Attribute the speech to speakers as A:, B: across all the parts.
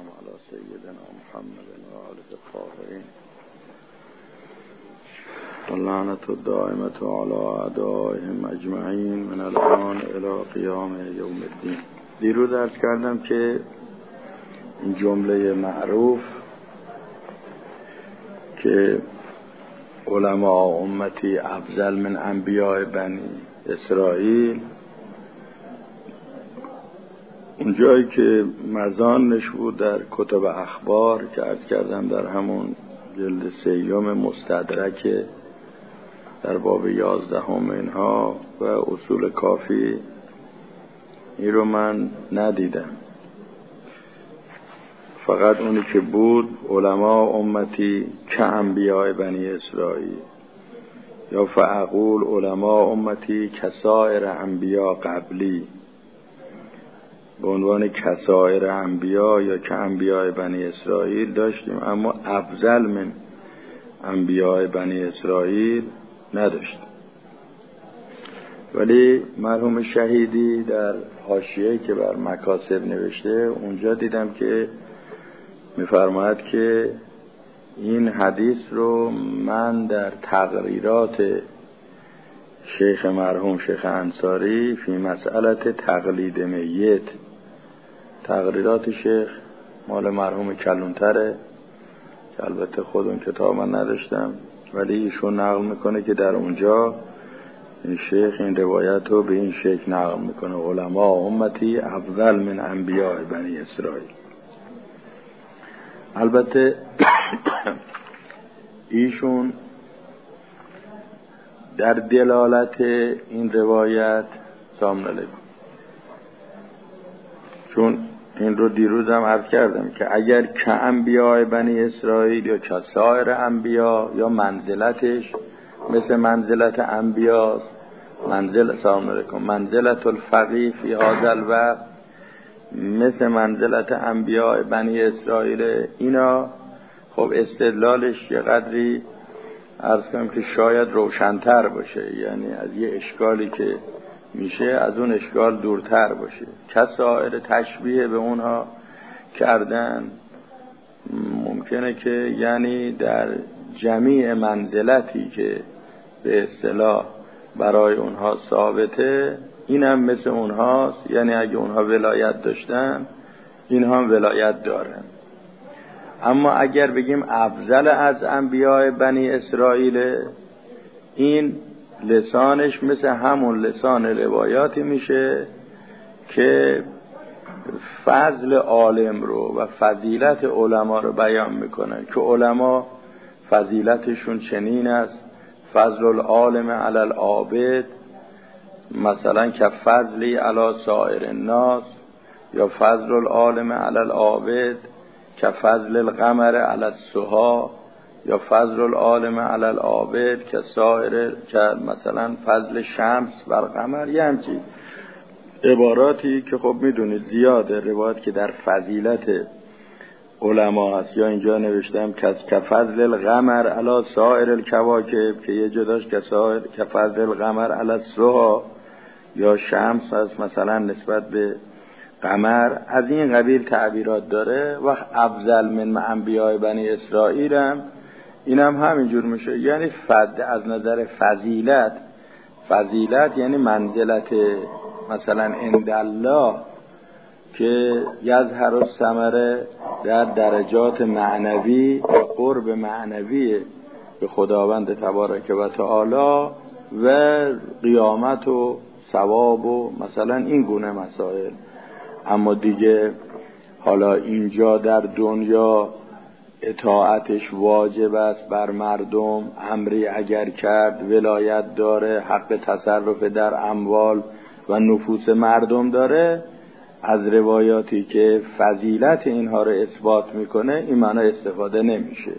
A: والسلام على سيدنا محمد وآله الطاهرين واللعنة الدائمة على أعدائهم أجمعين من الآن إلى قیام یوم الدین. دیروز عرض کردم که این جمله معروف که علماء امتی افضل من انبیاء بنی اسرائیل، اون جایی که مزانش بود در کتب اخبار که عرض کردم در همون جلد 3 مستدرک در باب 11 اینها و اصول کافی، این رو من ندیدم. فقط اونی که بود علماء امتی که انبیاء بنی اسرائیل، یا فاقول علماء امتی کسائر انبیاء قبلی، به عنوان کسائر انبیاء یا که انبیاء بنی اسرائیل داشتیم، اما افضل من انبیاء بنی اسرائیل نداشتیم. ولی مرحوم شهیدی در حاشیه که بر مکاسب نوشته، اونجا دیدم که می‌فرماید که این حدیث رو من در تقریرات شیخ مرحوم شیخ انصاری فی مسئله تقلید میت، تقریرات شیخ مال مرحوم کلونتره که البته خود اون کتاب من نداشتم، ولی ایشون نقل میکنه که در اونجا این شیخ این روایت رو به این شکل نقل میکنه: علماء امتی افضل من انبیاء بنی اسرائیل. البته ایشون در دلالت این روایت سامن علیکم، چون این رو دیروزم عرض کردم که اگر که انبیاء بنی اسرائیل یا کسائر انبیاء یا منزلتش مثل منزلت انبیاء، منزلت الفقیه فی هذا الوقت مثل منزلت انبیاء بنی اسرائیل، اینا خب استدلالش یه قدری عرض کنم که شاید روشن‌تر باشه، یعنی از یه اشکالی که میشه از اون اشکال دورتر باشه. کسائر تشبیه به اونها کردن ممکنه که یعنی در جمیع منزلتی که به اصطلاح برای اونها ثابته این هم مثل اونهاست، یعنی اگه اونها ولایت داشتن این هم ولایت دارن. اما اگر بگیم افضل از انبیاء بنی اسرائیل، این لسانش مثل همون لسان روایاتی میشه که فضل عالم رو و فضیلت علما رو بیان میکنه که علما فضیلتشون چنین است: فضل العالم علی العابد، مثلا که فضلی علی سائر الناس، یا فضل العالم علی العابد که فضل القمر علی السحا، یا فضل العالم علی العابد که سائر که مثلا فضل شمس بر قمر. یه همچین عباراتی که خب میدونید زیاده روایت که در فضیلت علما هست. یا اینجا نوشتم که فضل القمر علی سائر الکواکب، که یه جداش که فضل القمر علی السحا، یا شمس هست مثلا نسبت به قمر. از این قبیل تعبیرات داره. و افضل من انبیاء بنی اسرائیل هم اینم همینجور میشه، یعنی از نظر فضیلت یعنی منزلت مثلا عند الله که یظهر الثمره در درجات معنوی و قرب معنوی به خداوند تبارک و تعالی و قیامت و ثواب و مثلا این گونه مسائل. اما دیگه حالا اینجا در دنیا اطاعتش واجب است بر مردم، امری اگر کرد ولایت داره، حق تصرف در اموال و نفوس مردم داره، از روایاتی که فضیلت اینها رو اثبات میکنه این معنی استفاده نمیشه.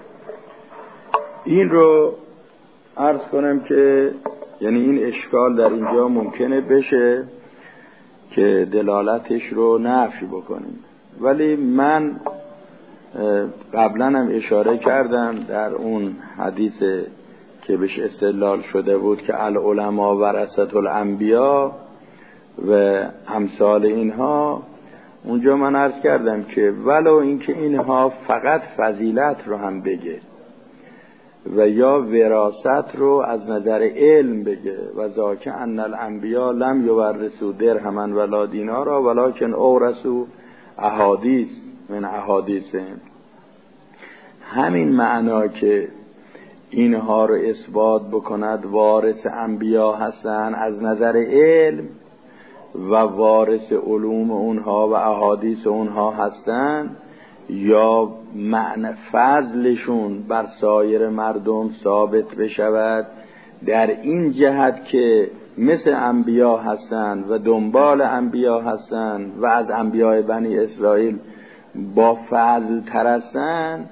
A: این رو عرض کنم که یعنی این اشکال در اینجا ممکنه بشه که دلالتش رو نفی بکنیم. ولی من قبلا هم اشاره کردم در اون حدیث که بهش استدلال شده بود که العلماء ورثة الانبیاء و امثال اینها، اونجا من عرض کردم که ولو اینکه اینها فقط فضیلت رو هم بگه و یا وراثت رو از نظر علم بگه و ذاک ان الانبیا لم یورثوا درهما ولا دینارا ولکن اورثوا احادیث من احادیثهم، همین معنا که اینها رو اثبات بکند وارث انبیا هستن از نظر علم و وارث علوم اونها و احادیث اونها هستن، یا معنی فضلشون بر سایر مردم ثابت بشود در این جهت که مثل انبیا هستند و دنبال انبیا هستند و از انبیاء بنی اسرائیل با فضل تر هستند،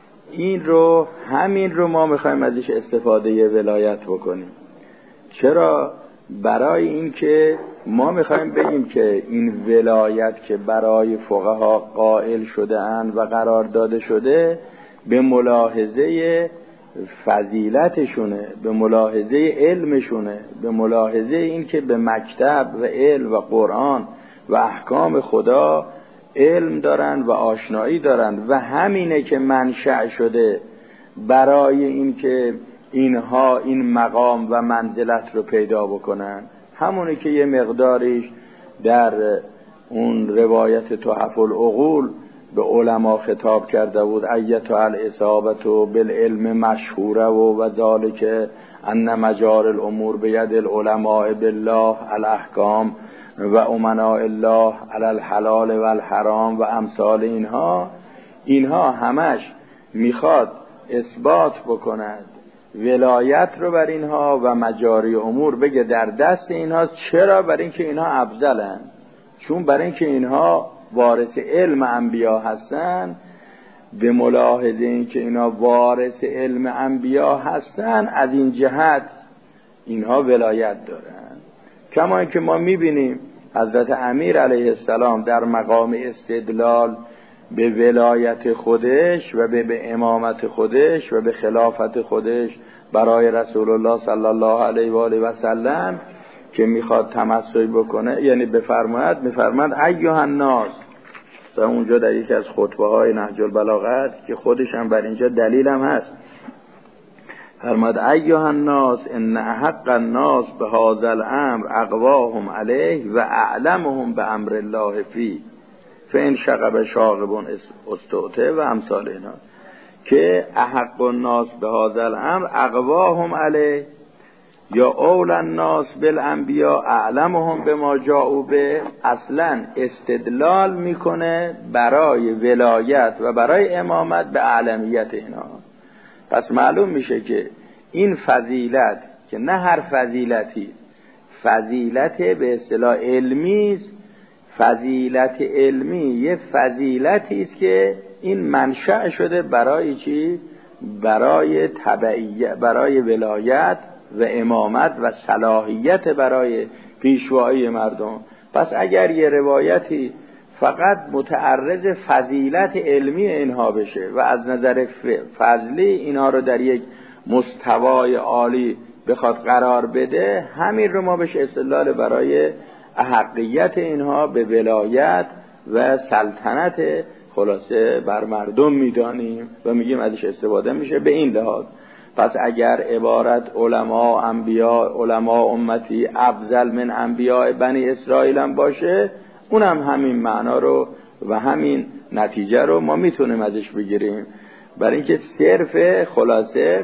A: همین رو ما میخوایم ازش استفاده ولایت بکنیم. چرا؟ برای این که ما میخوایم بگیم که این ولایت که برای فقها قائل شده اند و قرار داده شده به ملاحظه فضیلتشونه، به ملاحظه علمشونه، به ملاحظه این که به مکتب و علم و قرآن و احکام خدا علم دارن و آشنایی دارن و همینه که منشأ شده برای این که اینها این مقام و منزلت رو پیدا بکنن. همونه که یه مقداریش در اون روایت تحف العقول به علما خطاب کرده بود، ایتها الاصابت بالعلم مشهوره و ذالک ان مجار الامور بید العلماء بالله الاحکام و امناء الله علی الحلال و الحرام و امثال اینها همش میخواد اثبات بکند ولایت رو بر اینها و مجاری امور بگه در دست اینها. چرا؟ برای اینکه اینها افضلن، چون برای اینکه اینها وارث علم انبیا هستن، به ملاحظه اینکه اینها وارث علم انبیا هستن از این جهت اینها ولایت دارن. کما اینکه ما میبینیم حضرت امیر علیه السلام در مقام استدلال به ولایت خودش و به امامت خودش و به خلافت خودش برای رسول الله صلی الله علیه و آله و سلم که میخواد تمثل بکنه، یعنی میفرماد ایها الناس، تا اونجا در یکی از خطبه های نهج البلاغه است که خودش هم بر اینجا دلیل هم هست، فرماد ایها الناس ان احق الناس بهذا الامر اقواهم علیه و اعلمهم بامر الله فی فان شغب شاغب استعطه و امثال اینا، که احق الناس بهذا الامر اقواهم علیه یا اول الناس بالانبیاء اعلمهم بما جاءوا به، اصلا استدلال میکنه برای ولایت و برای امامت به اعلمیت اینا. پس معلوم میشه که این فضیلت که نه هر فضیلتی، فضیلت به اصطلاح علمی است، فضیلت علمی یه فضیلتی است که این منشأ شده برای چی؟ برای تبعیت، برای ولایت و امامت و صلاحیت برای پیشوایی مردم. پس اگر یه روایتی فقط متعرض فضیلت علمی اینها بشه و از نظر فضلی اینها رو در یک مستوای عالی بخواد قرار بده، همین رو ما بهش استدلال برای احقیت اینها به ولایت و سلطنت خلاصه بر مردم میدانیم و میگیم ازش استفاده میشه به این لحاظ. پس اگر عبارت علما انبیا، علما امتی افضل من انبیاء بنی اسرائیل هم باشه، اونم همین معنا رو و همین نتیجه رو ما میتونیم ازش بگیریم، برای اینکه صرف خلاصه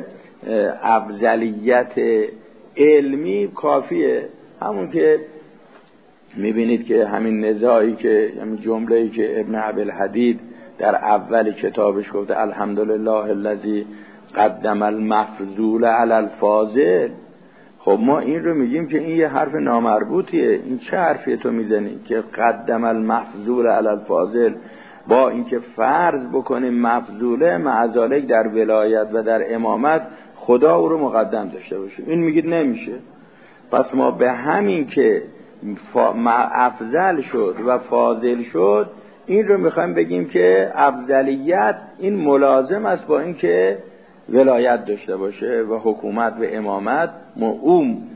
A: افضلیت علمی کافیه. همون که میبینید که همین نزاعی که همین جمله‌ای که ابن عبدالحدید در اول کتابش گفته الحمدلله الذی قدم المفضول علی الفاضل، خب ما این رو میگیم که این یه حرف نامربوطیه. این چه حرفی تو میزنی که قدم المفضول علی الفاضل، با اینکه فرض بکنیم مفضوله معذالک در ولایت و در امامت خدا او رو مقدم داشته باشه، این میگید نمیشه. پس ما به همین که افضل شد و فاضل شد این رو میخوایم بگیم که افضلیت این ملازم است با اینکه ولایت داشته باشه و حکومت و امامت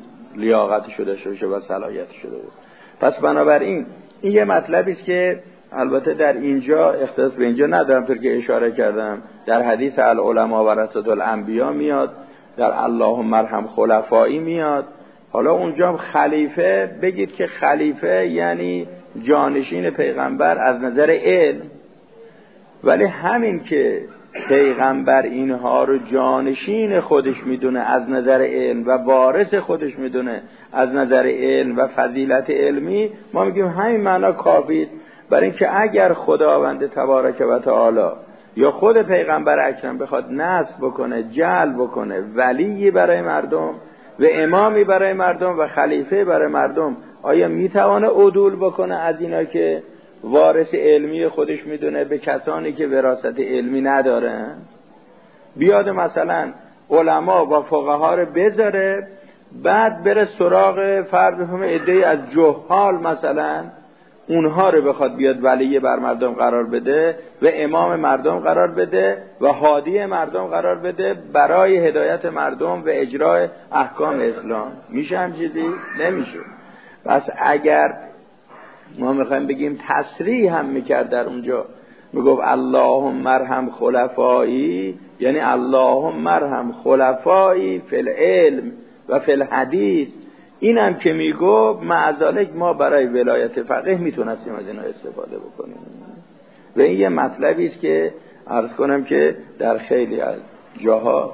A: لیاقت شده باشه و صلاحیت شده باشه. پس بنابراین این یه مطلبی است که البته در اینجا اختصاص به اینجا ندارم، طور که اشاره کردم در حدیث العلماء ورثة الانبیاء میاد، در اللهم ارحم خلفایی میاد. حالا اونجا خلیفه بگید که خلیفه یعنی جانشین پیغمبر از نظر علم، ولی همین که پیغمبر اینها رو جانشین خودش میدونه از نظر علم و وارث خودش میدونه از نظر علم و فضیلت علمی، ما میگیم همین معنا کافیه. برای اینکه اگر خداوند تبارک و تعالی یا خود پیغمبر اکرم بخواد نصب بکنه، جلب بکنه ولی برای مردم و امامی برای مردم و خلیفه برای مردم، آیا میتوانه عدول بکنه از اینا که وارث علمی خودش میدونه به کسانی که وراثت علمی ندارن؟ بیاد مثلا علما و فقها رو بذاره، بعد بره سراغ فرض بفهمه عده‌ای از جهال مثلا اونها رو بخواد بیاد ولی بر مردم قرار بده و امام مردم قرار بده و هادی مردم قرار بده برای هدایت مردم و اجرای احکام اسلام. میشه هم چیزی؟ نمیشه. پس اگر ما میخوایم بگیم تصریح هم میکرد در اونجا، میگفت اللهم ارحم خلفایی، یعنی اللهم ارحم خلفایی فی العلم و فی الحدیث. اینم که میگفت معذالک ما برای ولایت فقیه میتونستیم از اینا استفاده بکنیم. و این یه مطلبی است که عرض کنم که در خیلی از جاها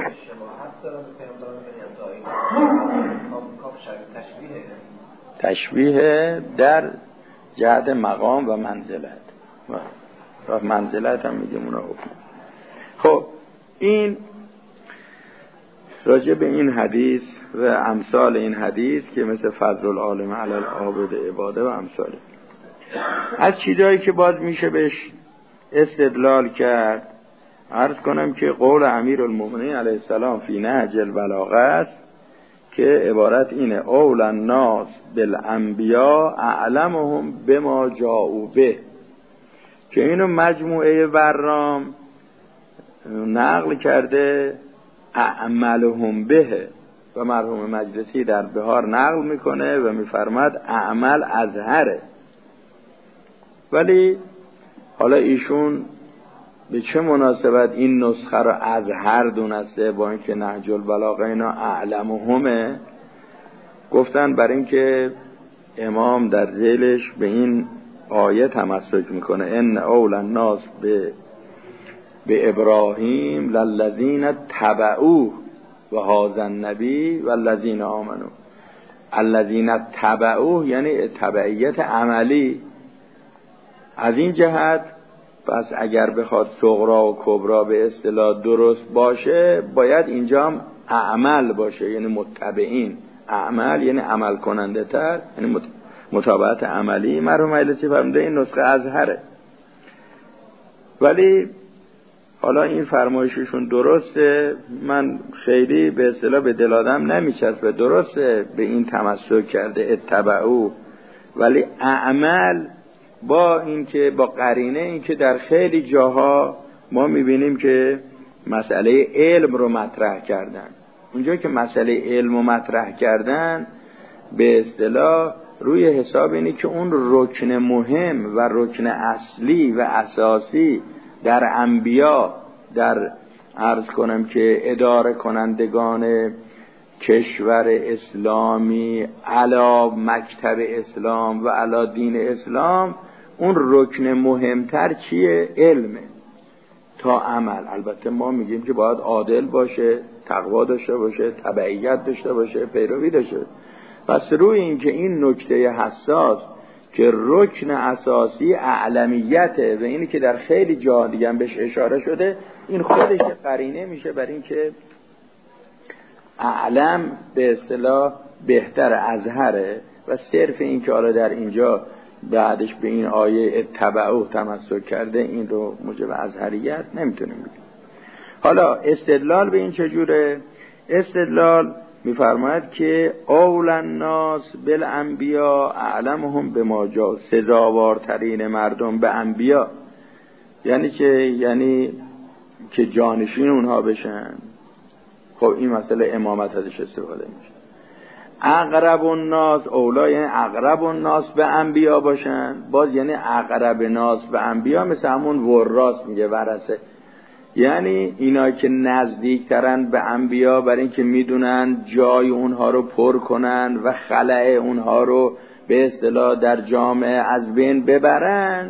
A: تشبیه در جهت مقام و منزلت و منزلت هم میگیم اونا حکم. خب این راجع به این حدیث و امثال این حدیث که مثل فضل العالم علی العابد عباده و امثال، از چیزایی که باز میشه بهش استدلال کرد، عرض کنم که قول امیرالمومنین علیه السلام فی نهج البلاغه است که عبارت اینه: اول الناس بالانبیاء اعلمهم بما جاءوا به، که اینو مجموعه ورام نقل کرده اعملهم به، و مرحوم مجلسی در بهار نقل میکنه و میفرماد اعمل ازهره. ولی حالا ایشون به چه مناسبت این نسخه رو ازهر دونسته با اینکه نهج البلاغه اینا اعلمهمه؟ گفتن برای اینکه امام در ذیلش به این آیه تمسک میکنه: ان اول الناس به ابراهیم للذین تبعوه و هذا النبی والذین آمنوا. الذین تبعوه یعنی تبعیت عملی. از این جهت پس اگر بخواد صغرا و کبرا به اصطلاح درست باشه، باید اینجا هم اعمل باشه، یعنی متبعین. اعمل یعنی عمل کننده تر، یعنی متابعت عملی. مرحوم مجلسی فرموده این نسخه ازهره. ولی حالا این فرمایششون درسته، من خیلی به اصطلاح به دل آدم نمیچسبه. درسته به این تمسک کرده اتبعو، ولی اعمل با اینکه با قرینه اینکه در خیلی جاها ما میبینیم که مسئله علم رو مطرح کردن. اونجا که مسئله علم رو مطرح کردن به اصطلاح روی حساب اینه که اون رکن مهم و رکن اصلی و اساسی در انبیا، در عرض کنم که اداره کنندگان کشور اسلامی علا مکتب اسلام و علا دین اسلام، اون رکن مهمتر چیه؟ علمه تا عمل. البته ما میگیم که باید عادل باشه، تقوا داشته باشه، تبعیت داشته باشه، پیروی داشته باشه. پس روی این که این نکته حساس که رکن اساسی اعلمیته و اینی که در خیلی جا دیگه هم بهش اشاره شده، این خودش قرینه میشه بر این که اعلم به اصطلاح بهتر ازهره. و صرف این که حالا در اینجا بعدش به این آیه اتبعوه تمسک کرده، این رو موجب ازهریت نمیتونیم بگیم. حالا استدلال به این چجوره؟ استدلال میفرماید که اول الناس بالانبیاء اعلمهم بما جاء، سزاوارترین مردم به انبیا، یعنی که جانشین اونها بشن. خب این مسئله امامت ازش استفاده میشه. اقرب الناس اولا یعنی اقرب الناس به انبیا باشن، باز یعنی اقرب ناس به انبیا مثل همون وراث میگه ورثه، یعنی اینا که نزدیکترن به انبیا برای اینکه میدونن جای اونها رو پر کنن و خلأ اونها رو به اصطلاح در جامعه از بین ببرن،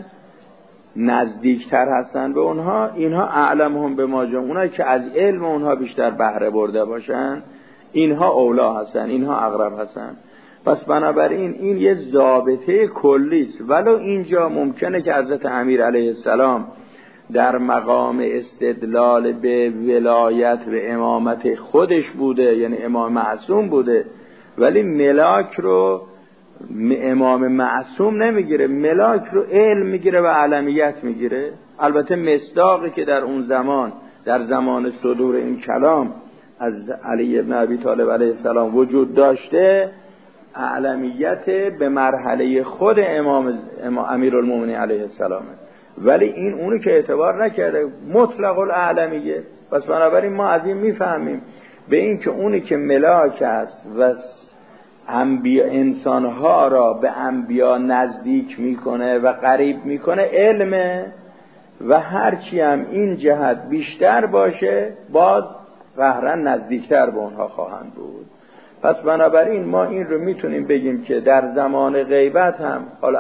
A: نزدیکتر هستن به اونها، اینها اعلمهم به ما جمع، اونایی که از علم اونها بیشتر بهره برده باشن اینها اولا هستن، اینها اقرب هستن. پس بنابراین این یه ضابطه کلی است، ولو اینجا ممکنه که حضرت امیر علیه السلام در مقام استدلال به ولایت و امامت خودش بوده، یعنی امام معصوم بوده، ولی ملاک رو امام معصوم نمیگیره، ملاک رو علم میگیره و علمیت میگیره. البته مصداقی که در اون زمان، در زمان صدور این کلام از علی ابن ابی طالب علیه السلام وجود داشته، علمیت به مرحله خود امام امیرالمومنین علیه السلامه، ولی این اونو که اعتبار نکرده، مطلق الاعلمیه. پس بنابراین ما از این میفهمیم به این که اونی که ملاک است و انبیا انسانها را به انبیا نزدیک میکنه و قریب میکنه علمه، و هرچی هم این جهت بیشتر باشه باز قهرا نزدیکتر به اونها خواهند بود. پس بنابراین ما این رو میتونیم بگیم که در زمان غیبت هم حالا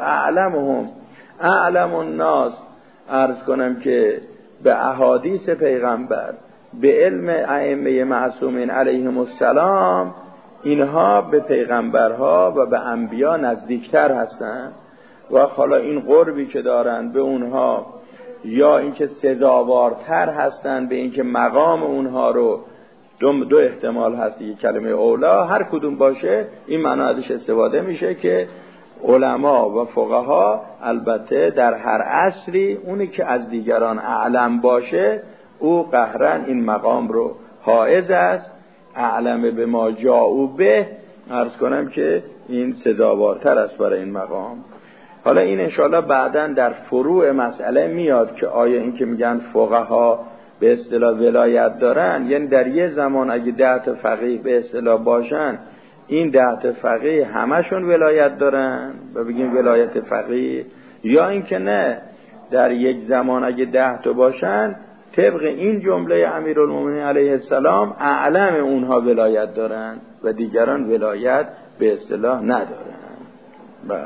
A: اعلم الناس، عرض کنم که به احادیث پیغمبر، به علم ائمه معصومین علیهم السلام، اینها به پیغمبرها و به انبیا نزدیکتر هستند و حالا این قربی که دارن به اونها یا اینکه سزاوارتر هستند به اینکه مقام اونها رو دو احتمال هست، یک کلمه اولا هر کدوم باشه این معنا ازش استفاده میشه که علما و فقها البته در هر عصری اونی که از دیگران اعلم باشه او قهرا این مقام رو حائز است، اعلم به ما جاءوا به، عرض کنم که این سزاوارتر است برای این مقام. حالا این انشاءالله بعداً در فروع مسئله میاد که آیا این که میگن فقها به اصطلاح ولایت دارن، یعنی در یه زمان اگه 10 تا فقیه به اصطلاح باشن، این 10 تا فقیه همشون ولایت دارن و بگیم ولایت فقیه، یا این که نه در یک زمان اگه 10 تا باشن طبق این جمله امیرالمومنین علیه السلام اعلم اونها ولایت دارن و دیگران ولایت به اصطلاح ندارن. بله.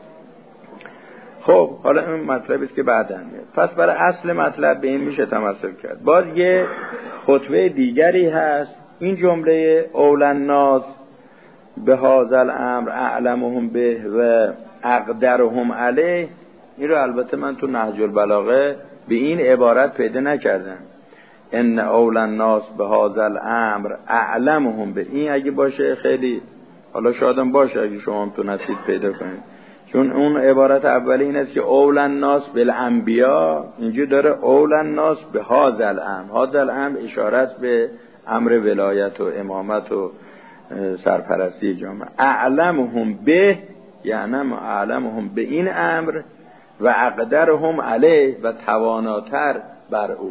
A: خب حالا این مطلبی است که بعداً میاد. پس برای اصل مطلب به این میشه تمثل کرد. باز یه خطبه دیگری هست، این جمله اولا الناس به هذا الامر اعلمهم به و اقدرهم علیه، این رو البته من تو نهج البلاغه به این عبارت پیدا نکردم، ان اولا الناس به هذا الامر اعلمهم به، این اگه باشه خیلی حالا شادم باشه اگه شما هم تو نصیب پیدا کنید، چون اون عبارت اولی این است که اولا الناس بالانبیا، اینجا داره اولا الناس به هذا الامر، هذا الامر اشاره است به امر ولایت و امامت و سرپرستی جامعه، اعلمهم به یعنی اعلمهم به این امر و اقدرهم علیه و تواناتر بر او.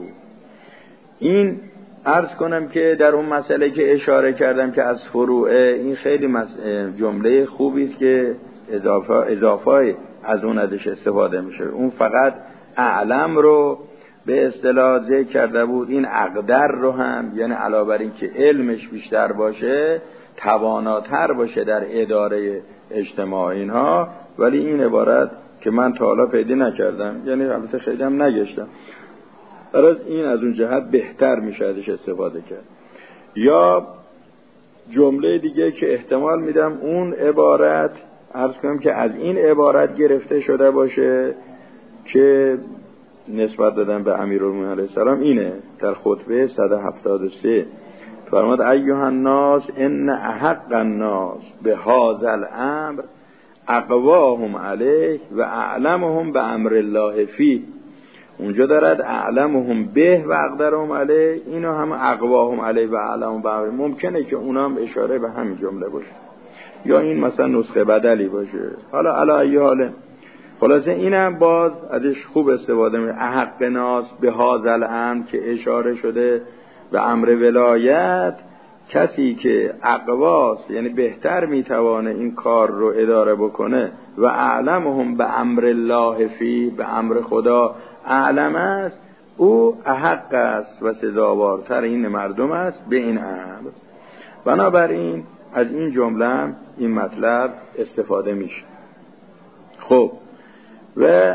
A: این عرض کنم که در اون مسئله که اشاره کردم که از فروعه، این خیلی جمله خوبی است که اضافه از اون ازش استفاده میشه. اون فقط اعلم رو به اصطلاح ذکر کرده بود، این اقدر رو هم، یعنی علاوه بر این که علمش بیشتر باشه تواناتر باشه در اداره اجتماع اینها، ولی این عبارت که من تا حالا پیدا نکردم، یعنی البته خیلی هم نگشتم، از این از اون جهت بهتر میشه ازش استفاده کرد. یا جمله دیگه که احتمال میدم اون عبارت عرض کنم که از این عبارت گرفته شده باشه که نسبت دادن به امیرالمومنین علیه السلام، اینه در خطبه 173 فرمود ایها الناس ان احق الناس به هذا الامر اقواهم علیه و اعلمهم به امر الله فی. اونجا دارد اعلمهم به و اقدرهم علیه، اینو هم اقواهم علیه و اعلمهم به امر، ممکنه که اونا هم اشاره به همین جمله باشه یا این مثلا نسخه بدلی باشه، حالا علی ای حال. خلاصه اینم باز ازش خوب استفاده میشه، احق ناس به هذا الامر که اشاره شده به امر ولایت، کسی که اقواست یعنی بهتر میتوانه این کار رو اداره بکنه و اعلمهم به امر الله فی، به امر خدا اعلم است، او احق است و سزاوارتر این مردم است به این امر. بنابراین از این جمله این مطلب استفاده میشه. خب و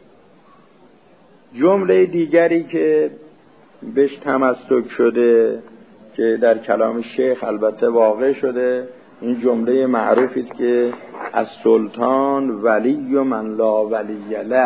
A: جمله دیگری که بهش تمسک شده که در کلام شیخ البته واقع شده، این جمله معروفی است که از سلطان ولی و من لا ولی له.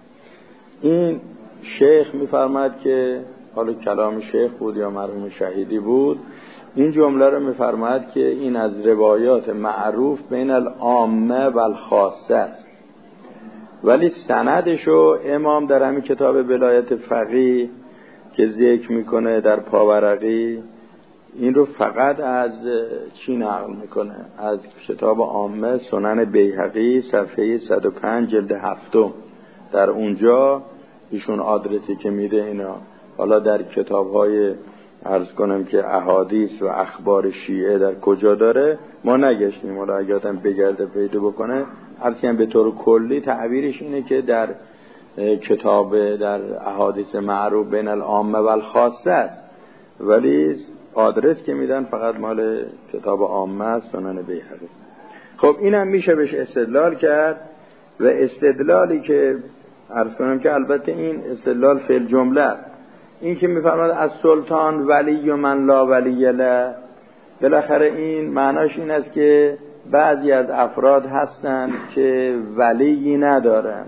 A: این شیخ میفرماد که حالا کلام شیخ بود یا مرحوم شهیدی بود، این جمله رو میفرماد که این از روایات معروف بین العامه و الخاصه است، ولی سندشو امام در همین کتاب ولایت فقیه که ذکر میکنه در پاورقی، این رو فقط از چی نقل میکنه؟ از کتاب عامه سنن بیهقی صفحه 105 جلد 7. در اونجا ایشون آدرسی که میده اینا، حالا در کتاب‌های عرض کنم که احادیث و اخبار شیعه در کجا داره ما نگشتیم، حالا اگه آدم بگرده پیدا بکنه، عرض کنم به طور کلی تعبیرش اینه که در کتاب در احادیث معروف بین العامه و الخاصه است، ولی آدرس که میدن فقط مال کتاب عامه است سنن بیهقی. خب اینم میشه بهش استدلال کرد و استدلالی که عرض کنم که البته این استدلال فعل جمله است، این که میفرماد از سلطان ولی و من لا ولی له، بالاخره این معناش این است که بعضی از افراد هستن که ولی ندارن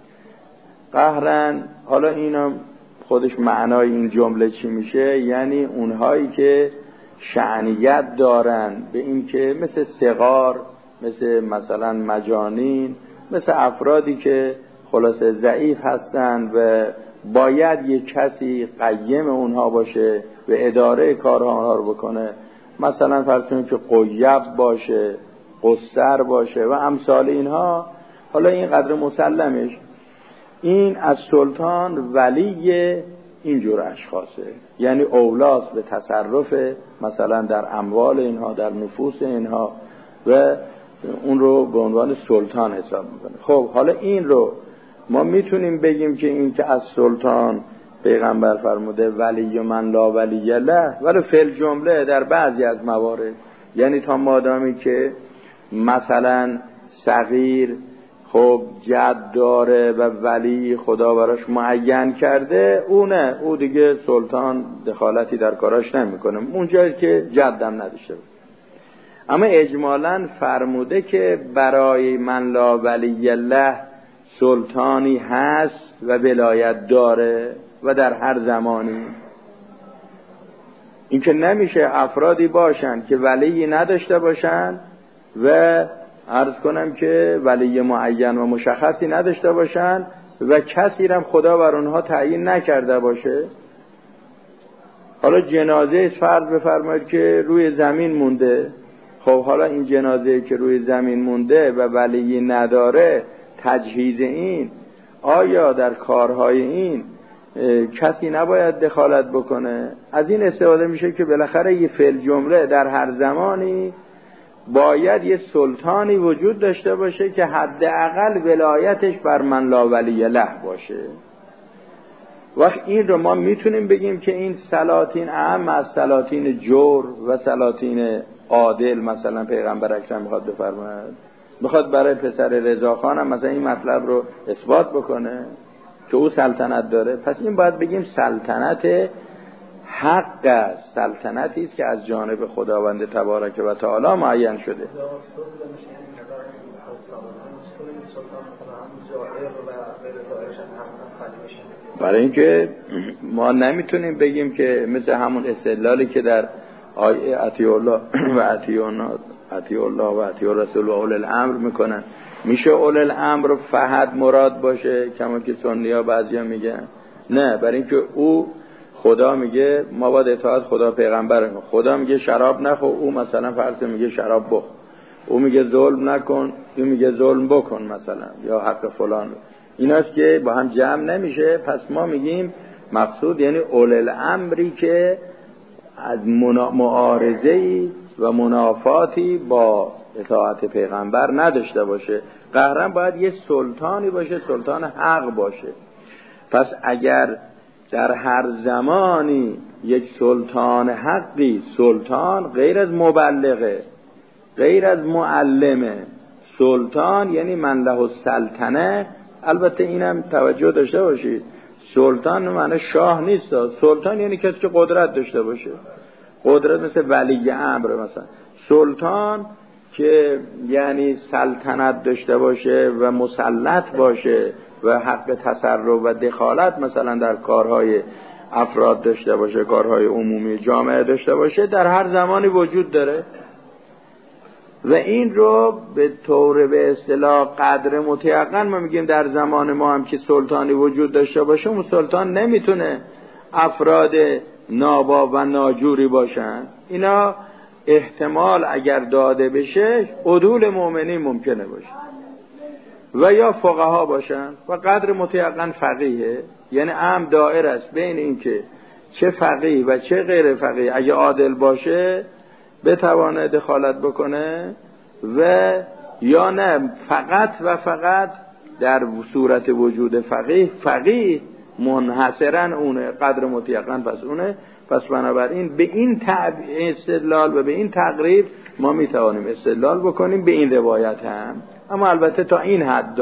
A: قهرن. حالا اینا خودش معنای این جمله چی میشه؟ یعنی اونهایی که شأنیت دارن به این که مثل صغار، مثلا مجانین، مثل افرادی که خلاصه ضعیف هستن و باید یک کسی قیم اونها باشه و اداره کارها اونها رو بکنه، مثلا فرض کنید که قیب باشه، قصر باشه و امثال اینها. حالا این قدر مسلمش، این از سلطان ولی اینجور اشخاصه، یعنی اولاست به تصرف مثلا در اموال اینها، در نفوس اینها و اون رو به عنوان سلطان حساب میکنه. خب حالا این رو ما میتونیم بگیم که این که از سلطان پیغمبر فرموده ولی من لا ولی له، ولی فعل جمله در بعضی از موارد، یعنی تا مادامی که مثلا صغیر خب جد داره و ولی خدا براش معین کرده، او دیگه سلطان دخالتی در کاراش نمیکنه اونجایی که جدم نداشته. اما اجمالاً فرموده که برای من لا ولی له سلطانی هست و ولایت داره و در هر زمانی. این که نمیشه افرادی باشن که ولی نداشته باشن و عرض کنم که ولی معین و مشخصی نداشته باشن و کسی هم خدا بر اونها تعیین نکرده باشه. حالا جنازه فرض بفرمایید که روی زمین مونده، خب حالا این جنازه که روی زمین مونده و ولی نداره، تجهیز این، آیا در کارهای این کسی نباید دخالت بکنه؟ از این استفاده میشه که بالاخره یه فعل جمله در هر زمانی باید یه سلطانی وجود داشته باشه که حداقل ولایتش بر من لا ولی له باشه. وقت این رو ما میتونیم بگیم که این سلاطین اهم از سلاطین جور و سلاطین عادل. مثلا پیغمبر اکرم میخواد بفرماید، میخواد برای پسر رضاخان هم مثلا این مطلب رو اثبات بکنه که او سلطنت داره، پس این باید بگیم سلطنت حق است، سلطنتی است که از جانب خداوند تبارک و تعالی معین شده. برای اینکه ما نمیتونیم بگیم که مثل همون استدلالی که در آیه اطیع الله و اطیع رسول و اول الامر میکنن، میشه اول الامر فقط مراد باشه کما که سنی‌ها بعضیا میگن نه، برای اینکه او خدا میگه ما باید اطاعت خدا پیغمبر، خدا میگه شراب نخور، او مثلا فرض میگه شراب بخور، او میگه ظلم نکن، او میگه ظلم بکن مثلا، یا حق فلان. ایناست که با هم جمع نمیشه. پس ما میگیم مقصود یعنی اول الامری که از معارضه‌ای و منافاتی با اطاعت پیغمبر نداشته باشه. قهرن باید یه سلطانی باشه، سلطان حق باشه. پس اگر در هر زمانی یک سلطان حقی، سلطان غیر از مبلغه، غیر از معلمه، سلطان یعنی من له السلطنه. البته اینم توجه داشته باشید، سلطان معنی شاه نیست، سلطان یعنی کسی که قدرت داشته باشه، قدرت مثل ولی امر مثلا. سلطان که یعنی سلطنت داشته باشه و مسلط باشه و حق تصرف و دخالت مثلا در کارهای افراد داشته باشه، کارهای عمومی جامعه داشته باشه، در هر زمانی وجود داره. و این رو به طور به اصطلاح قدر متیقن ما میگیم در زمان ما هم که سلطانی وجود داشته باشه، اون سلطان نمیتونه افراد ناباب و ناجوری باشن. اینا احتمال اگر داده بشه عدول مؤمنین ممکنه باشه و یا فقها باشن و قدر متیقن فقیه، یعنی امر دائر است بین این که چه فقیه و چه غیر فقیه اگه عادل باشه بتوانه دخالت بکنه و یا نه فقط و فقط در صورت وجود فقیه منحصرا اونه، قدر متیقن پس اونه. پس بنابراین به این استدلال و به این تقریب ما میتوانیم استدلال بکنیم به این روایت هم، اما البته تا این حد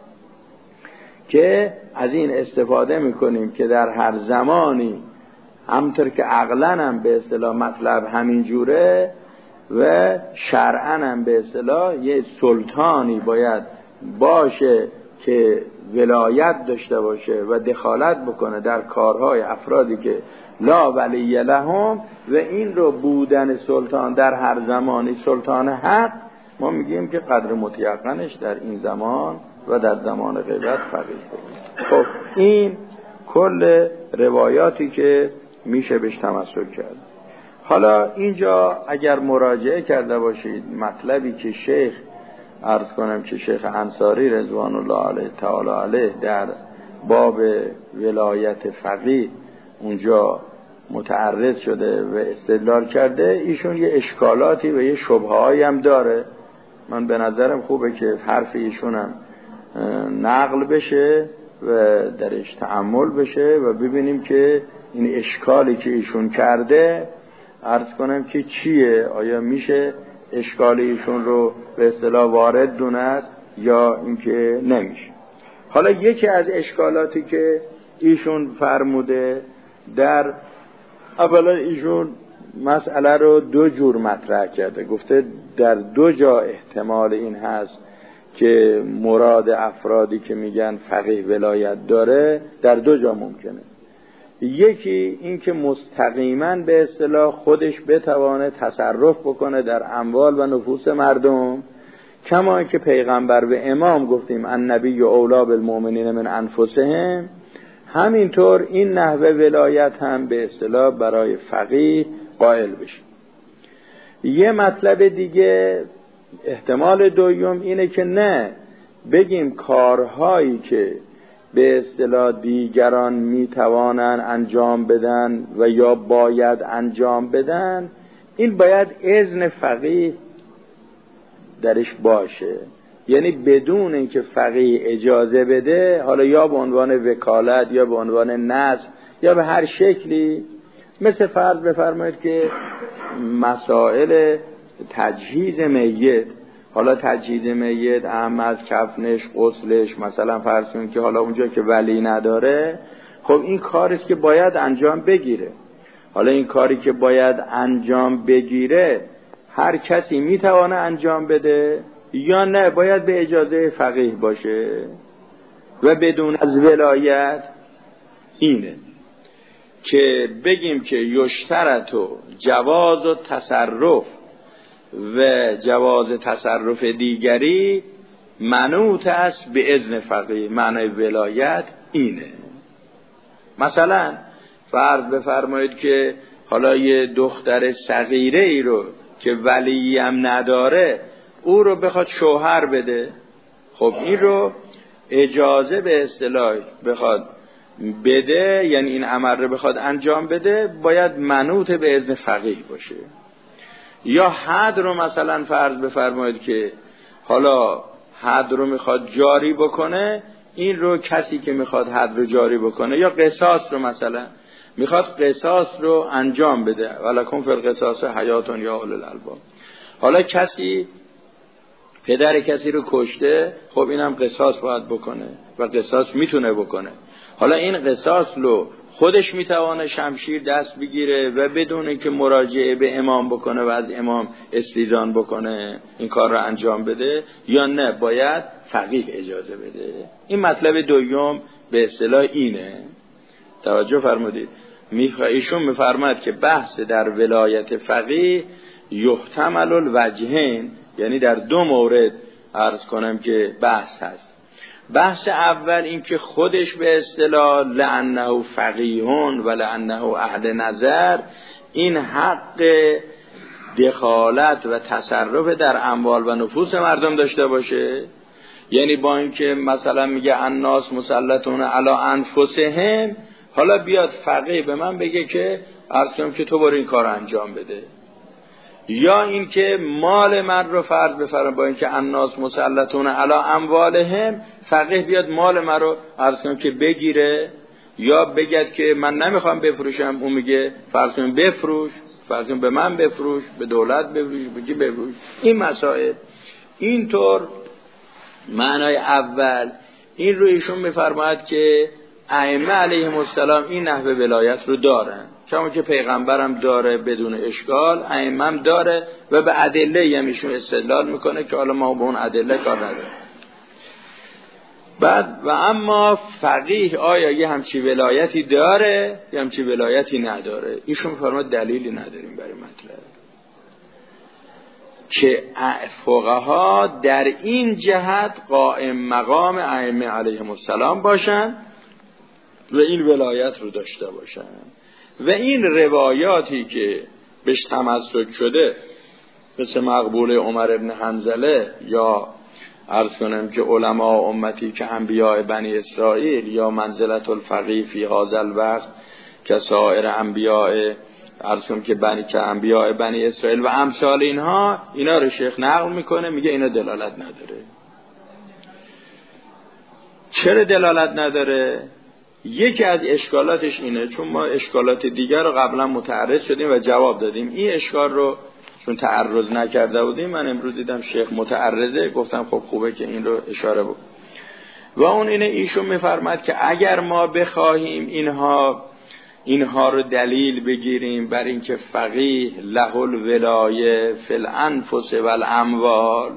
A: که از این استفاده میکنیم که در هر زمانی همطور که عقلاً هم به اصطلاح مطلب همین جوره و شرعاً هم به اصطلاح یه سلطانی باید باشه که ولایت داشته باشه و دخالت بکنه در کارهای افرادی که لا ولی لهم، و این رو بودن سلطان در هر زمانی سلطان حق ما میگیم که قدر متیقنش در این زمان و در زمان غیبت فقیه. خب این کل روایاتی که میشه بهش تمسک کرد. حالا اینجا اگر مراجعه کرده باشید مطلبی که شیخ عرض کنم که شیخ انصاری رضوان الله علیه تعالی علیه در باب ولایت فقیه اونجا متعرض شده و استدلال کرده، ایشون یه اشکالاتی و یه شبهه‌ای هم داره. من به نظرم خوبه که حرف ایشون هم نقل بشه و درش تأمل بشه و ببینیم که این اشکالی که ایشون کرده عرض کنم که چیه، آیا میشه اشکال ایشون رو به اصطلاح وارد دونست یا اینکه نمیشه. حالا یکی از اشکالاتی که ایشون فرموده، در اولا ایشون مسئله رو دو جور مطرح کرده، گفته در دو جا احتمال این هست که مراد افرادی که میگن فقیه ولایت داره در دو جا ممکنه. یکی این که مستقیما به اصطلاح خودش بتوانه تصرف بکنه در اموال و نفوس مردم، کما که پیغمبر و امام گفتیم النبی اولی بالمؤمنین من انفسهم، همینطور این نحوه ولایت هم به اصطلاح برای فقیه قائل بشه. یه مطلب دیگه احتمال دوم اینه که نه، بگیم کارهایی که به اصطلاح دیگران میتوانن انجام بدن و یا باید انجام بدن، این باید اذن فقیه درش باشه، یعنی بدون اینکه فقیه اجازه بده، حالا یا به عنوان وکالت یا به عنوان نصب یا به هر شکلی، مثل فرض بفرمایید که مسائل تجهیز میت، حالا تجهیز میت اهم از کفنش، غسلش، مثلا فرض کنید که حالا اونجا که ولی نداره، خب این کاریست که باید انجام بگیره. حالا این کاری که باید انجام بگیره هر کسی میتونه انجام بده یا نه باید به اجازه فقیه باشه و بدون از ولایت؟ اینه که بگیم که یشترط و جواز و تصرف و جواز تصرف دیگری منوط است به اذن فقیه. معنی ولایت اینه. مثلا فرض بفرمایید که حالا یه دختر صغیره ای رو که ولی هم نداره او رو بخواد شوهر بده، خب این رو اجازه به اصطلاح بخواد بده، یعنی این عمل رو بخواد انجام بده، باید منوط به اذن فقیه باشه. یا حد رو مثلا فرض بفرمایید که حالا حد رو میخواد جاری بکنه، این رو کسی که میخواد حد رو جاری بکنه، یا قصاص رو مثلا میخواد قصاص رو انجام بده، ولکم فی القصاص حیات یا اولی الالباب. حالا کسی پدر کسی رو کشته، خب اینم قصاص باید بکنه و قصاص میتونه بکنه. حالا این قصاص رو خودش میتوانه شمشیر دست بگیره و بدون اینکه مراجعه به امام بکنه و از امام استیزان بکنه این کار رو انجام بده، یا نه باید فقیه اجازه بده. این مطلب دوم به اصطلاح اینه. توجه فرمودید. ایشون میفرماد که بحث در ولایت فقیه یحتمل الوجهین، یعنی در دو مورد عرض کنم که بحث هست. بحث اول این که خودش به اصطلاح لأنه فقیهون و لأنه اهل نظر این حق دخالت و تصرف در اموال و نفوس مردم داشته باشه، یعنی با اینکه مثلا میگه الناس مسلطون علی انفسهم، حالا بیاد فقیه به من بگه که عرض کنم که تو برو این کار انجام بده. یا این که مال من رو فرض بفرمایید با اینکه الناس مسلطون علی اموالهم، فقیه بیاد مال من رو عرض کنم که بگیره، یا بگید که من نمیخوام بفروشم، اون میگه فرض کنم بفروش، فرض کنم به من بفروش، به دولت بفروش، بگی بفروش. این مسائل اینطور معنای اول. این رو ایشون میفرماید که ائمه علیهم السلام این نحوه ولایت رو دارن، کما که پیغمبرم داره بدون اشکال، ائمه هم داره و به ادله هم ایشون استدلال میکنه که حالا ما به اون ادله کار نداریم. بعد و اما فقیه آیا یه همچی ولایتی داره یا همچی ولایتی نداره؟ ایشون میفرماید دلیلی نداریم برای مطلب که فقها در این جهت قائم مقام ائمه علیهم السلام باشن و این ولایت رو داشته باشن. و این روایاتی که بهش تمسک شده مثل مقبول عمر ابن حنظله، یا عرض کنم که علماء امتی که انبیاء بنی اسرائیل، یا منزلت الفقیه فی هذا الوقت که سایر انبیاء عرض کنم که انبیاء بنی اسرائیل و امثال اینها، اینا رو شیخ نقل میکنه، میگه اینا دلالت نداره. چرا دلالت نداره؟ یکی از اشکالاتش اینه، چون ما اشکالات دیگر رو قبلا متعرض شدیم و جواب دادیم، این اشکال رو چون تعرض نکرده بودیم، من امروز دیدم شیخ متعرضه، گفتم خب خوبه که این رو اشاره بکنم. و اون اینه، ایشون میفرماد که اگر ما بخواهیم اینها رو دلیل بگیریم بر اینکه فقیه له الولایه فی الانفس و الاموال،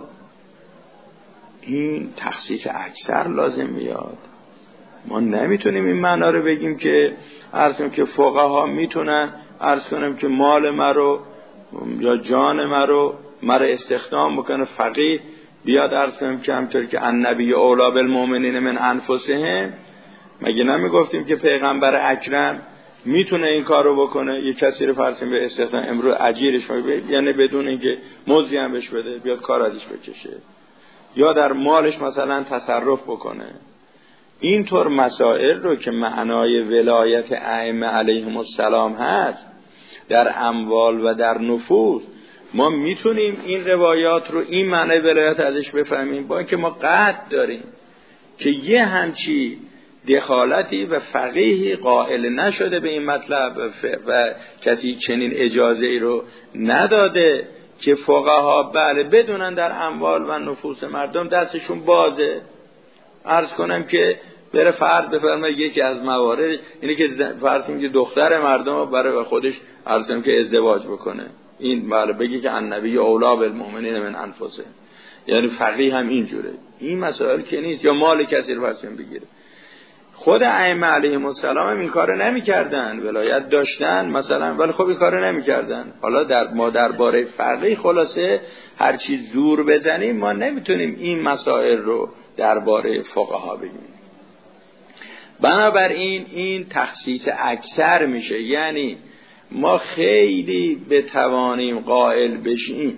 A: این تخصیص اکثر لازم میاد. ما نمیتونیم این معنا رو بگیم که عرض کنم که فقها میتونن عرض کنم که مال ما رو یا جان ما رو استخدام بکنه، فقیه بیاد عرض کنم که همطور که النبی اولی بالمؤمنین من انفسهم، مگه نمیگفتیم که پیغمبر اکرم میتونه این کار رو بکنه، یه کسی رو فرض به استخدام امروز اجیرش کنه، یعنی بدون اینکه مزدی هم بهش بده بیاد کار ازش بکشه، یا در مالش مثلا تصرف بکنه. اینطور مسائل رو که معنای ولایت ائمه علیهم السلام هست در اموال و در نفوس، ما میتونیم این روایات رو این معنی ولایت ازش بفهمیم، با اینکه ما قطع داریم که یه همچی دخالتی و فقیهی قائل نشده به این مطلب و کسی چنین اجازه ای رو نداده که فقها بله بدونن در اموال و نفوس مردم دستشون بازه. عرض کنم که بره فرض بفرمایید یکی از موارد اینه که فرض کنیم که دختر مردم برای خودش عرض کنم که ازدواج بکنه، این بله بگی که النبی اولی بالمؤمنین من انفسهم، یعنی فقیه هم اینجوره. این مسائل که نیست. یا مال کسی رو فرض کنیم بگیره. خود ائمه علیهم السلام هم این کارو نمی‌کردن، ولایت داشتن مثلا، ولی خب این کارو نمی‌کردن. حالا ما درباره فقیه خلاصه هر چی زور بزنیم ما نمیتونیم این مسائل رو درباره فقها بگیم. بنابراین این تخصیص اکثر میشه، یعنی ما خیلی بتوانیم قائل بشیم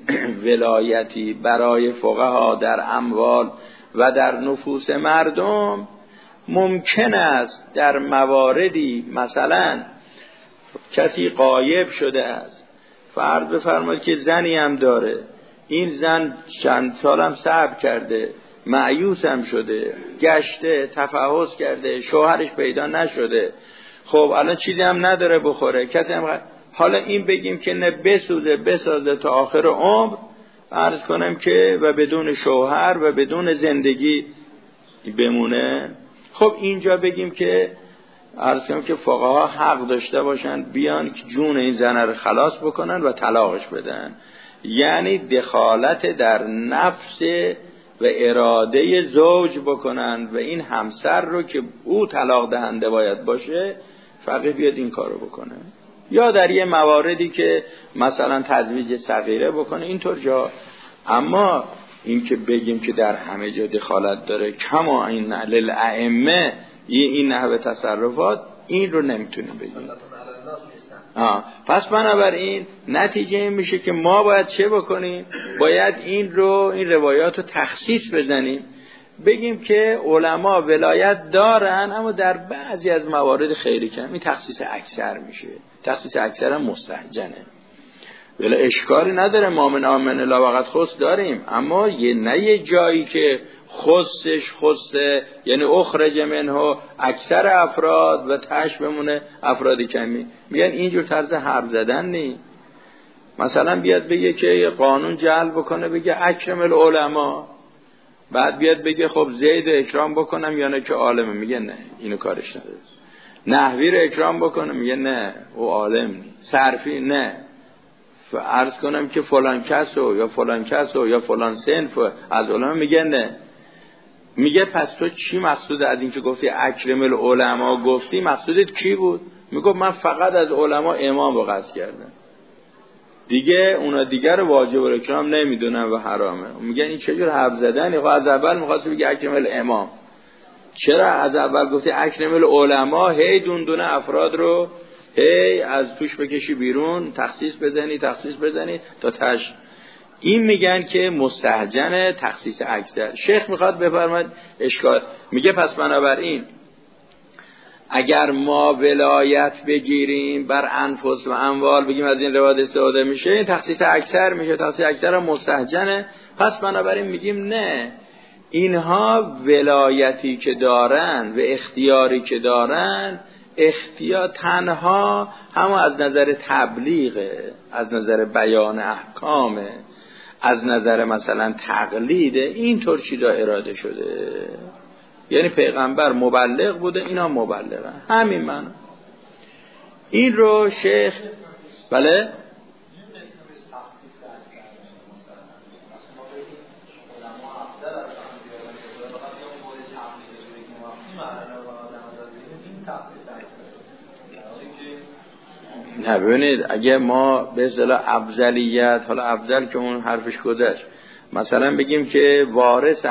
A: ولایتی برای فقها در اموال و در نفوس مردم، ممکن است در مواردی مثلا کسی غایب شده است، فرض بفرمایید که زنی هم داره، این زن چند سالم صبر کرده، مایوس هم شده، گشته، تفحص کرده، شوهرش پیدا نشده، خب الان چیزی هم نداره بخوره، کسی هم حالا این بگیم که نه بسازه تا آخر عمر، عرض کنم که و بدون شوهر و بدون زندگی بمونه. خب اینجا بگیم که عرض کنم که فقها حق داشته باشن بیان که جون این زن رو خلاص بکنن و طلاقش بدن، یعنی دخالت در نفس و اراده زوج بکنن و این همسر رو که او طلاق دهنده باید باشه فقیه بیاد این کارو بکنه. یا در یه مواردی که مثلا تزویج صغیره بکنه اینطور جا. اما این که بگیم که در همه جا دخالت داره کما این للائمه این نحوه تصرفات، این رو نمیتونیم بگیم. پس بنابراین نتیجه این میشه که ما باید چه بکنیم؟ باید این روایات رو تخصیص بزنیم، بگیم که علما ولایت دارن اما در بعضی از موارد خیلی کم. این تخصیص اکثر میشه، تخصیص اکثر هم مستهجنه، ولی اشکالی نداره، ما من آمن الا وقت خص داریم، اما یه جایی که خصه یعنی اخرج منه اکثر افراد و تش بمونه افراد کمی. میگن اینجور طرز حرف زدن نی. مثلا بیاد بگه که قانون جعل بکنه بگه اکرم العلماء، بعد بیاد بگه خب زید اکرام بکنم یا نه که عالمه، میگه نه اینو کارش نداره. نحوی رو اکرام بکنه، میگه نه او عالم نی. صرفی نه، عرض کنم که فلان کسو یا فلان کسو یا فلان صنف از علما، میگه نه. میگه پس تو چی مقصود از این که گفتی اکرم العلماء گفتی، مقصودت کی بود؟ میگه من فقط از علما امام رو قصد کردم، دیگه اونا دیگر واجب و اکرام نمیدونن و حرامه. میگن این چجور حرف زدنی؟ خب از اول می‌خواست بگه اکرم الامام، چرا از اول گفتی اکرم العلماء؟ هی دونه افراد رو هی از توش بکشی بیرون، تخصیص بزنی تا تش. این میگن که مستهجن تخصیص اکثر. شیخ میخواد بفرماید اشکال، میگه پس بنابراین اگر ما ولایت بگیریم بر انفس و اموال، بگیم از این روایت استفاده میشه، این تخصیص اکثر میشه، تخصیص اکثر هم مستهجنه. پس بنابراین میگیم نه، اینها ولایتی که دارن و اختیاری که دارن، اختیار تنها همون از نظر تبلیغه، از نظر بیان احکامه، از نظر مثلا تقلیده، اینطور چیزا اراده شده. یعنی پیغمبر مبلغ بوده، اینا مبلغن، همین من. این رو شیخ بله نه ببینید، اگه ما به اصطلاح افضلیت، حالا افضل که اون حرفش گذشت، مثلا بگیم که وارث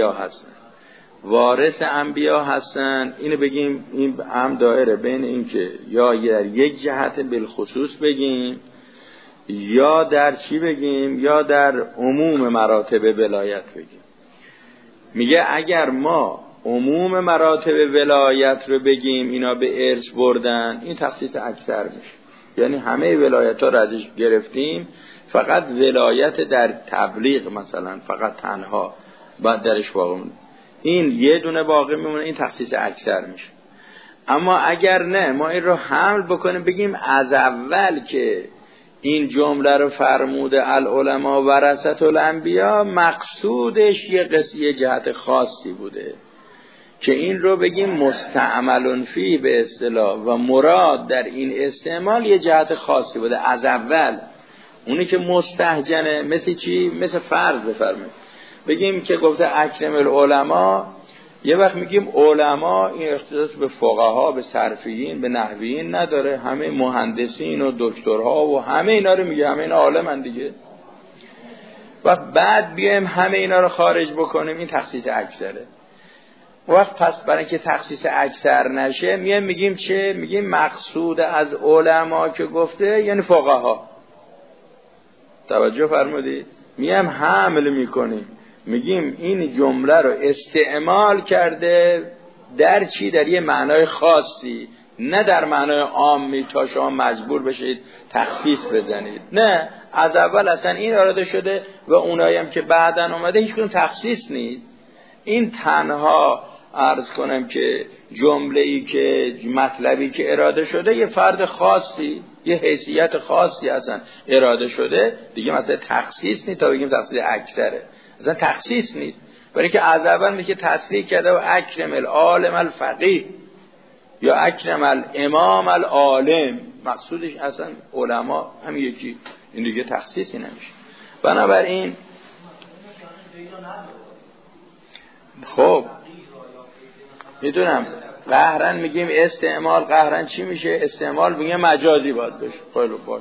A: انبیا هستن، اینو بگیم این هم دایره بین این که یا در یک جهت بالخصوص بگیم یا در چی بگیم، یا در عموم مراتب ولایت بگیم. میگه اگر ما عموم مراتب ولایت رو بگیم اینا به ارث بردن، این تخصیص اکثر میشه، یعنی همه ولایت ها رو ازش گرفتیم، فقط ولایت در تبلیغ مثلا فقط تنها بعد درش باقی مونه، این یه دونه باقی میمونه، این تخصیص اکثر میشه. اما اگر نه ما این رو حمل بکنیم بگیم از اول که این جمله رو فرموده العلماء ورثة الانبیاء، مقصودش یه جهت خاصی بوده که این رو بگیم مستعمل فی به اصطلاح، و مراد در این استعمال یه جهت خاصی بوده از اول. اونی که مستهجنه مثل چی؟ مثل فرض بفرمایید بگیم که گفته اکرم العلماء، یه وقت میگیم علما این اختصاص به فقها، به صرفیین، به نحویین نداره، همه مهندسین و دکترها و همه اینا رو میگه، همه اینا عالمن دیگه. و بعد بیایم همه اینا رو خارج بکنیم، این تخصیص اکثره. وقت پس برای اینکه تخصیص اکثر نشه میگیم چه؟ میگیم مقصود از علما که گفته یعنی فقها. توجه فرمودید؟ میام حمل میکنیم، میگیم این جمله رو استعمال کرده در چی؟ در یه معنای خاصی، نه در معنای عامی تا شما مجبور بشید تخصیص بزنید. نه، از اول اصلا این اراده شده و اونایی هم که بعدن اومده هیچ کدوم تخصیص نیست. این تنها عرض کنم که جمله‌ای که مطلبی که اراده شده یه فرد خاصی، یه حیثیت خاصی اصلا اراده شده دیگه، مثلا تخصیص نیست تا بگیم تخصیص اکثره، اصلا تخصیص نیست. برای که از اول میگه تصریح کرده و اکرم العالم الفقیه یا اکرم الامام العالم، مقصودش اصلا علما هم یکی، این دیگه تخصیصی نمیشه. بنابراین خب میدونم قهرن میگیم استعمال، قهرن چی میشه؟ استعمال میگه مجازی باید بشه. خیلی باش،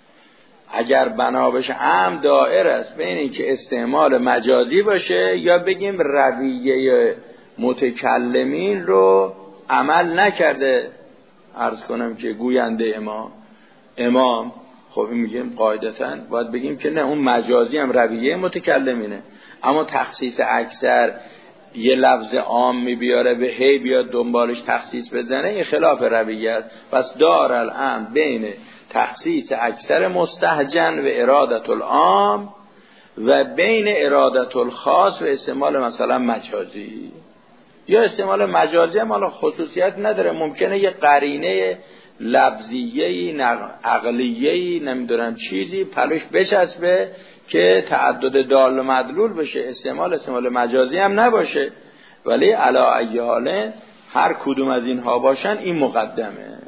A: اگر بنا بشه عام دائر است بین این که استعمال مجازی باشه یا بگیم رویه متکلمین رو عمل نکرده، عرض کنم که گوینده امام خب میگیم قاعدتاً باید بگیم که نه، اون مجازی هم رویه متکلمینه. اما تخصیص اکثر یه لفظ عام میبیاره به هی بیاد دنبالش تخصیص بزنه، این خلاف رویه است. پس دار الامر بین تخصیص اکثر مستهجن و ارادت العام و بین ارادت الخاص و استعمال مثلا مجازی. یا استعمال مجازی هم حالا خصوصیت نداره، ممکنه یه قرینه لفظیه‌ای عقلیه‌ای نمیدونم چیزی پلوش بچسبه که تعدد دال و مدلول بشه، استعمال مجازی هم نباشه، ولی علی ای حال هر کدوم از اینها باشن این مقدمه.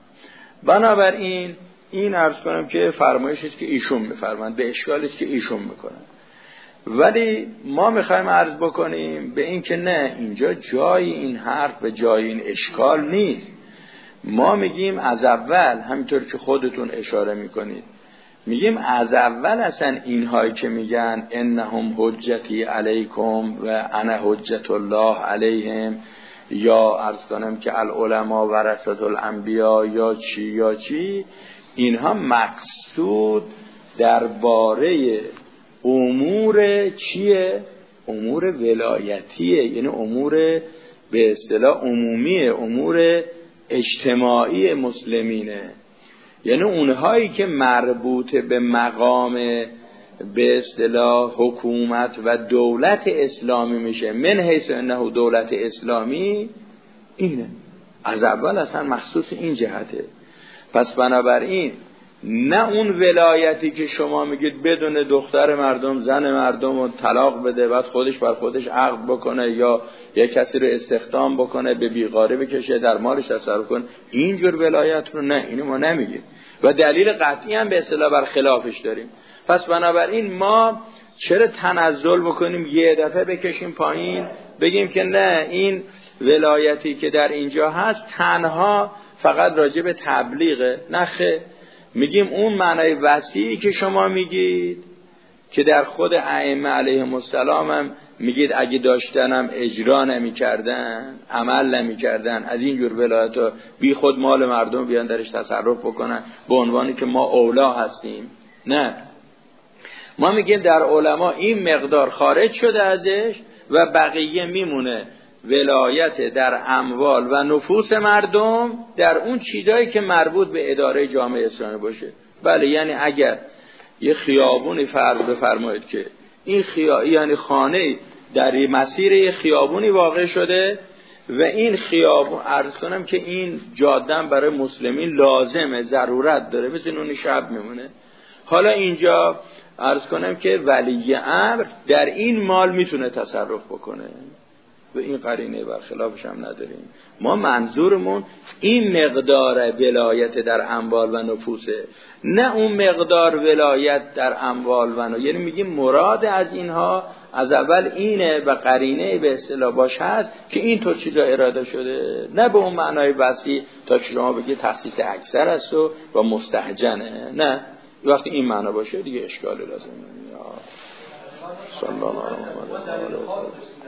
A: بنابراین این عرض کنم که فرمایشی است که ایشون میفرمایند، به اشکالی است که ایشون میکنن. ولی ما میخوایم عرض بکنیم به این که نه، اینجا جای این حرف و جای این اشکال نیست. ما میگیم از اول، همینطور که خودتون اشاره میکنید، میگیم از اول اصلا اینهایی که میگن انهم حجتی علیکم و انا حجت الله علیهم، یا عرض کنم که العلماء ورثة الانبیاء یا چی، اینها مقصود درباره امور چیه؟ امور ولایتیه، یعنی امور به اصطلاح عمومیه، امور اجتماعی مسلمینه، یعنی اونهایی که مربوط به مقام به اصطلاح حکومت و دولت اسلامی میشه، من حیث انه دولت اسلامی، اینه از اول اصلا مخصوص این جهته. پس بنابراین نه اون ولایتی که شما میگید بدون دختر مردم زن مردم رو طلاق بده بعد خودش بر خودش عقد بکنه یا یک کسی رو استخدام بکنه به بیغاره بکشه در مالش تصرف کنه، اینجور ولایت رو نه، اینو ما نمیگیم و دلیل قطعی هم به اصطلاح بر خلافش داریم. پس بنابراین ما چرا تنزل بکنیم یه دفعه بکشیم پایین بگیم که نه، این ولایتی که در اینجا هست تنها فقط راجع به تبلیغه؟ نخه، میگیم اون معنای وسیعی که شما میگید که در خود ائمه علیهم السلام هم میگید اگه داشتنم اجرا نمی‌کردن، عمل نمی‌کردن، از این جور ولایت‌ها بی خود مال مردم بیان درش تصرف بکنن به عنوانی که ما اولا هستیم. نه، ما میگیم در علما این مقدار خارج شده ازش و بقیه میمونه ولایت در اموال و نفوس مردم در اون چیزایی که مربوط به اداره جامعه اسلامی باشه. بله، یعنی اگر یه خیابونی فرض بفرمایید که این یعنی خانه در مسیر یه خیابونی واقع شده و این خیابون عرض کنم که این جاده برای مسلمین لازمه، ضرورت داره، مثل اون شب میمونه. حالا اینجا عرض کنم که ولی امر در این مال میتونه تصرف بکنه و این قرینه برخلافش هم نداریم. ما منظورمون این مقدار ولایت در اموال و نفوسه، نه اون مقدار ولایت در اموال و یعنی میگیم مراد از اینها از اول اینه و قرینه به اصطلاح باش هست که این طور چیزا اراده شده، نه به اون معنای وسیع تا شما بگید تخصیص اکثر است و مستهجنه. نه، وقتی این معنا باشه دیگه اشکال لازم نیست. صلی الله علیه و آله.